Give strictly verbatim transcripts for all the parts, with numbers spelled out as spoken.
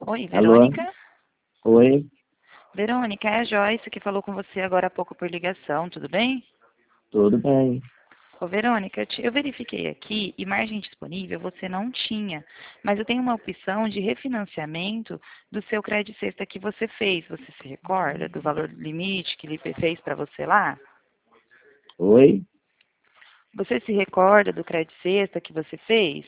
Oi, Alô? Verônica? Oi? Verônica, é a Joyce que falou com você agora há pouco por ligação, tudo bem? Tudo bem? Ô, Verônica, eu te- eu verifiquei aqui e margem disponível você não tinha, mas eu tenho uma opção de refinanciamento do seu crédito sexta que você fez. Você se recorda do valor limite que ele fez para você lá? Oi? Você se recorda do crédito sexta que você fez?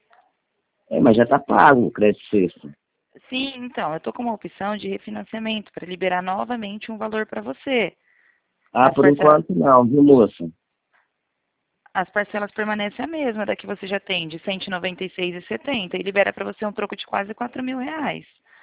É, mas já tá pago o crédito sexto. Sim, então, eu estou com uma opção de refinanciamento para liberar novamente um valor para você. Ah, As por parcelas, enquanto não, viu, moça? as parcelas permanecem a mesma da que você já tem, de cento e noventa e seis reais e setenta centavos, e libera para você um troco de quase quatro mil reais.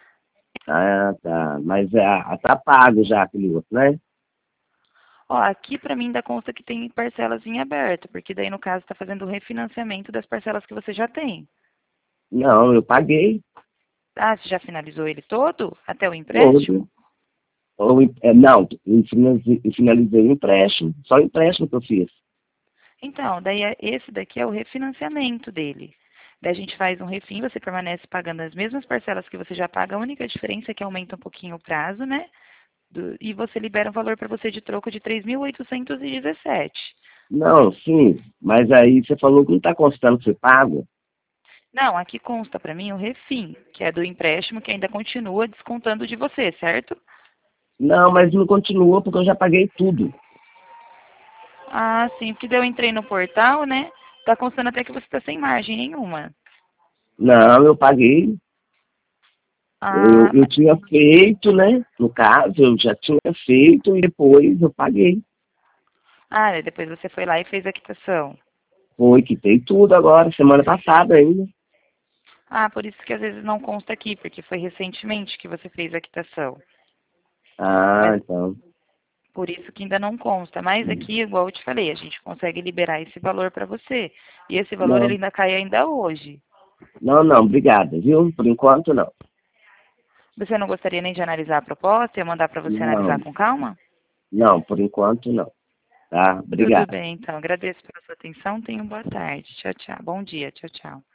Ah, tá. Mas é, tá pago já aquele outro, né? Ó, aqui para mim dá conta que tem parcelas em aberto, porque daí no caso está fazendo o refinanciamento das parcelas que você já tem. Não, eu paguei Ah, você já finalizou ele todo? Até o todo. empréstimo? Ou, é, não, eu finalizei, eu finalizei o empréstimo. Só o empréstimo que eu fiz. Então, daí é- esse daqui é o refinanciamento dele. Daí a gente faz um refim, você permanece pagando as mesmas parcelas que você já paga, a única diferença é que aumenta um pouquinho o prazo, né? Do- e você libera um valor para você de troco de três mil oitocentos e dezessete. Não, sim. Mas aí você falou que não tá constando que você pago. Não, aqui consta para mim o refim, que é do empréstimo que ainda continua descontando de você, certo? Não, mas não continua porque eu já paguei tudo. Ah, sim, porque daí eu entrei no portal, né? Tá constando até que você está sem margem nenhuma. Não, eu paguei. Eu, Ah, eu ma- tinha feito, né? No caso, eu já tinha feito e depois eu paguei. ah, depois você foi lá e fez a quitação. Foi, quitei tudo agora, semana passada ainda. Ah, por isso que às vezes não consta aqui, porque foi recentemente que você fez a quitação. Ah, Mas então. por isso que ainda não consta. Mas aqui, igual eu te falei, a gente consegue liberar esse valor para você. E esse valor ele Não, ainda cai ainda hoje. não, não, obrigada, viu? Por enquanto não. Você não gostaria nem de analisar a proposta e eu mandar para você analisar Não, com calma? não, por enquanto não. Tá? Tudo Obrigado. bem, então. Agradeço pela sua atenção. Tenha uma boa tarde. Tchau, tchau. Bom dia. Tchau, tchau.